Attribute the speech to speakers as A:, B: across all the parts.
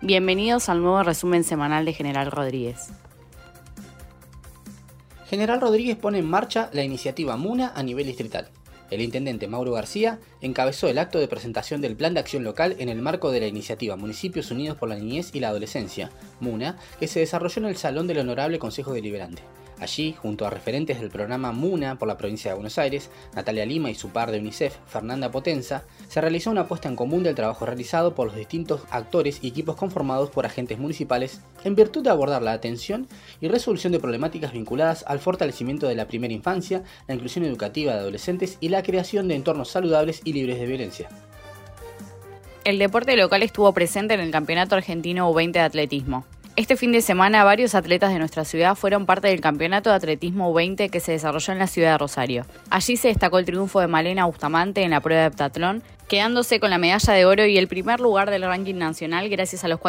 A: Bienvenidos al nuevo resumen semanal de General Rodríguez.
B: General Rodríguez pone en marcha la iniciativa MUNA a nivel distrital. El intendente Mauro García encabezó el acto de presentación del Plan de Acción Local en el marco de la iniciativa Municipios Unidos por la Niñez y la Adolescencia, MUNA, que se desarrolló en el Salón del Honorable Consejo Deliberante. Allí, junto a referentes del programa MUNA por la provincia de Buenos Aires, Natalia Lima y su par de UNICEF, Fernanda Potenza, se realizó una puesta en común del trabajo realizado por los distintos actores y equipos conformados por agentes municipales en virtud de abordar la atención y resolución de problemáticas vinculadas al fortalecimiento de la primera infancia, la inclusión educativa de adolescentes y la creación de entornos saludables y libres de violencia.
A: El deporte local estuvo presente en el Campeonato Argentino U20 de Atletismo. Este fin de semana, varios atletas de nuestra ciudad fueron parte del Campeonato de Atletismo U20 que se desarrolló en la ciudad de Rosario. Allí se destacó el triunfo de Malena Bustamante en la prueba de heptatlón, quedándose con la medalla de oro y el primer lugar del ranking nacional gracias a los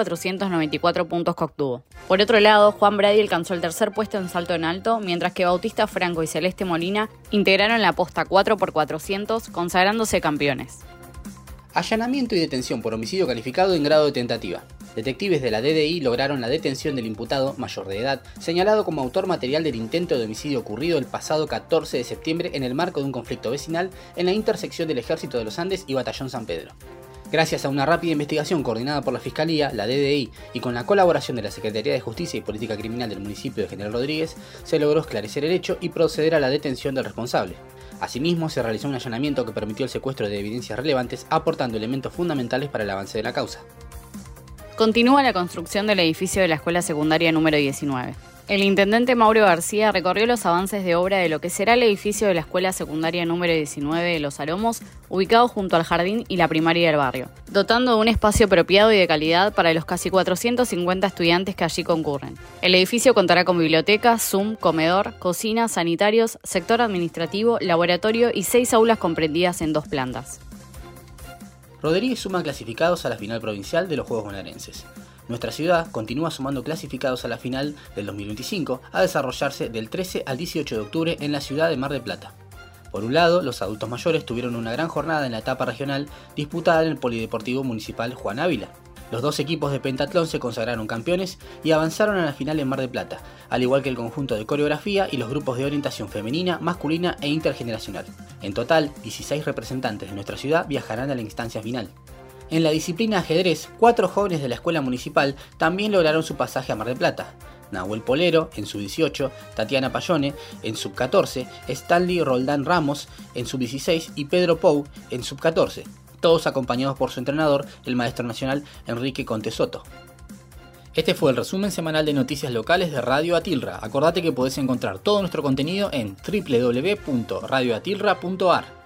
A: 4.494 puntos que obtuvo. Por otro lado, Juan Brady alcanzó el tercer puesto en salto en alto, mientras que Bautista Franco y Celeste Molina integraron la posta 4x400, consagrándose campeones.
B: Allanamiento y detención por homicidio calificado en grado de tentativa. Detectives de la DDI lograron la detención del imputado, mayor de edad, señalado como autor material del intento de homicidio ocurrido el pasado 14 de septiembre en el marco de un conflicto vecinal en la intersección del Ejército de los Andes y Batallón San Pedro. Gracias a una rápida investigación coordinada por la Fiscalía, la DDI y con la colaboración de la Secretaría de Justicia y Política Criminal del municipio de General Rodríguez, se logró esclarecer el hecho y proceder a la detención del responsable. Asimismo, se realizó un allanamiento que permitió el secuestro de evidencias relevantes, aportando elementos fundamentales para el avance de la causa.
A: Continúa la construcción del edificio de la Escuela Secundaria número 19. El intendente Mauro García recorrió los avances de obra de lo que será el edificio de la Escuela Secundaria número 19 de Los Aromos, ubicado junto al jardín y la primaria del barrio, dotando de un espacio apropiado y de calidad para los casi 450 estudiantes que allí concurren. El edificio contará con biblioteca, Zoom, comedor, cocina, sanitarios, sector administrativo, laboratorio y 6 aulas comprendidas en 2 plantas.
B: Rodríguez suma clasificados a la final provincial de los Juegos Bonaerenses. Nuestra ciudad continúa sumando clasificados a la final del 2025 a desarrollarse del 13 al 18 de octubre en la ciudad de Mar del Plata. Por un lado, los adultos mayores tuvieron una gran jornada en la etapa regional disputada en el Polideportivo Municipal Juan Ávila. Los 2 equipos de pentatlón se consagraron campeones y avanzaron a la final en Mar del Plata, al igual que el conjunto de coreografía y los grupos de orientación femenina, masculina e intergeneracional. En total, 16 representantes de nuestra ciudad viajarán a la instancia final. En la disciplina ajedrez, 4 jóvenes de la escuela municipal también lograron su pasaje a Mar del Plata. Nahuel Polero en sub-18, Tatiana Payone en sub-14, Stanley Roldán Ramos en sub-16 y Pedro Pou en sub-14. Todos acompañados por su entrenador, el maestro nacional Enrique Conte Soto. Este fue el resumen semanal de noticias locales de Radio Atilra. Acordate que podés encontrar todo nuestro contenido en www.radioatilra.ar.